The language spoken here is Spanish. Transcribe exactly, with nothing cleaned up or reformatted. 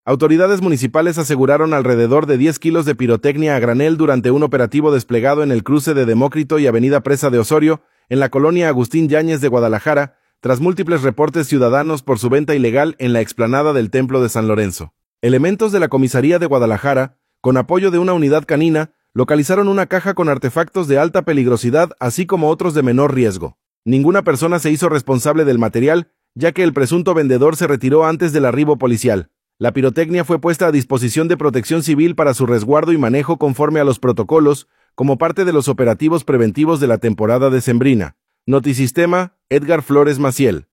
Autoridades municipales aseguraron alrededor de diez kilos de pirotecnia a granel durante un operativo desplegado en el cruce de Demócrito y Avenida Presa de Osorio, en la colonia Agustín Yáñez de Guadalajara, tras múltiples reportes ciudadanos por su venta ilegal en la explanada del Templo de San Lorenzo. Elementos de la comisaría de Guadalajara, con apoyo de una unidad canina, localizaron una caja con artefactos de alta peligrosidad, así como otros de menor riesgo. Ninguna persona se hizo responsable del material, ya que el presunto vendedor se retiró antes del arribo policial. La pirotecnia fue puesta a disposición de Protección Civil para su resguardo y manejo conforme a los protocolos, como parte de los operativos preventivos de la temporada decembrina. Notisistema, Edgar Flores Maciel.